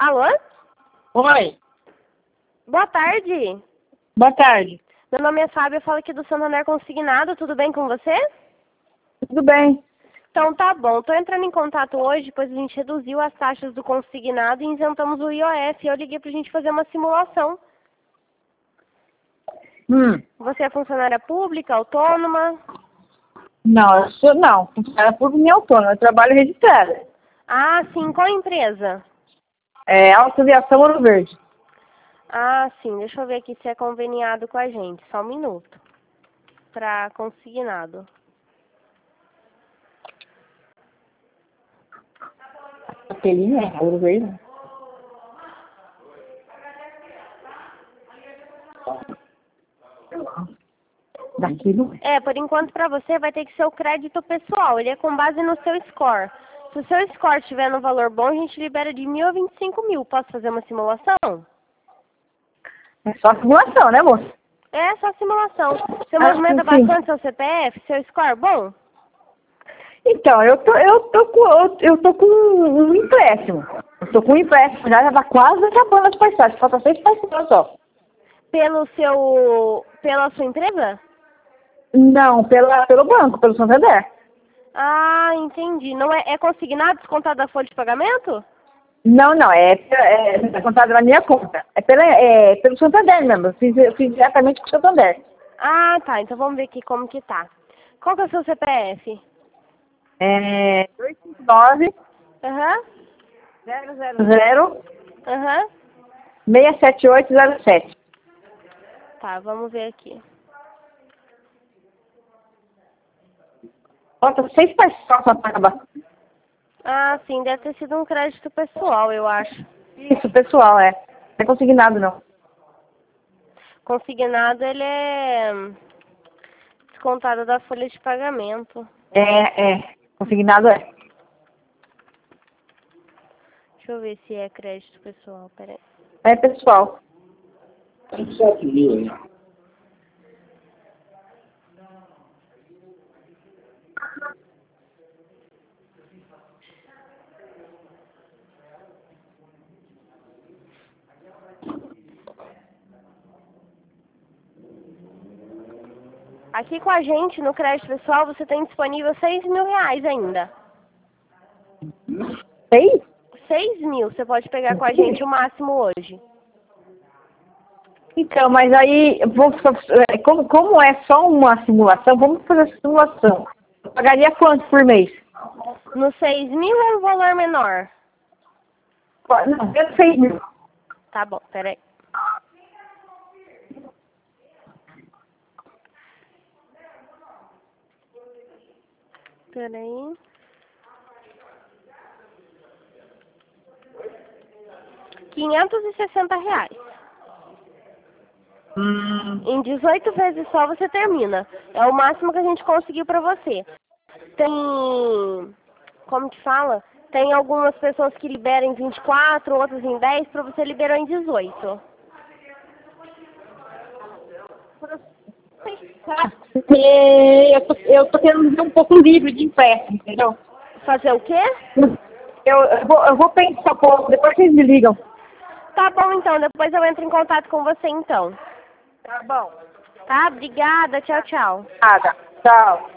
Alô? Oi, Boa tarde. boa tarde. Meu nome é Fábio, eu falo aqui do Santander Consignado. Tudo bem com você? Tudo bem? Então tá bom. Estou entrando em contato hoje, pois a gente reduziu as taxas do consignado e isentamos o IOF. Eu liguei pra gente fazer uma simulação. Você é funcionária pública, autônoma? Não, não. Funcionária pública nem autônoma, eu trabalho registrada. Ah, sim. Qual empresa? É Autoaviação Ouro Verde. Ah, sim. Deixa eu ver aqui se é conveniado com a gente. Só um minuto. Pra consignado. Aquele é Ouro Verde. Daqui não é. Por enquanto pra você vai ter que ser o crédito pessoal. Ele é com base no seu score. Se o seu score estiver no valor bom, a gente libera de 1.000 a 25.000. Posso fazer uma simulação? É só simulação, né, moça? É só simulação. Você Ah, movimenta sim. bastante seu CPF, seu score bom? Então, eu tô com um empréstimo. Eu tô com um empréstimo, já tá quase acabando as parcelas. Falta 6 parcelas só. Pela sua empresa? Não, pelo banco, pelo Santander. Ah, entendi. Não é consignado, descontado da folha de pagamento? Não, não, é contado na minha conta. Pelo Santander mesmo, eu fiz diretamente com o Santander. Ah, tá. Então vamos ver aqui como que tá. Qual que é o seu CPF? 259 Aham, 000 aham. 67807. Tá, vamos ver aqui. Falta 6 parcelas para acabar. Ah, sim, deve ter sido um crédito pessoal, eu acho. Isso, pessoal, é. Não é consignado, não. Consignado, ele é descontado da folha de pagamento. Consignado é. Deixa eu ver se é crédito pessoal, peraí. É pessoal. 7.000 aí. Aqui com a gente, no crédito pessoal, você tem disponível 6.000 reais ainda. 6? 6.000 você pode pegar com a gente o máximo hoje. Então, mas aí, como é só uma simulação, vamos fazer a simulação. Eu pagaria quanto por mês? No 6.000 é um valor menor. Não, eu 6.000. Tá bom, peraí. Peraí. R$ 560. Em 18 vezes só você termina. É o máximo que a gente conseguiu pra você. Tem... Como que fala? Tem algumas pessoas que liberam em 24, outras em 10, pra você liberou em 18. Porque eu tô querendo ver um pouco livre de empréstimo, entendeu? Fazer o quê? Eu vou pensar um pouco, depois vocês me ligam. Tá bom então, depois eu entro em contato com você então. Tá bom. Tá? Obrigada, tchau, tchau. Nada. Tchau.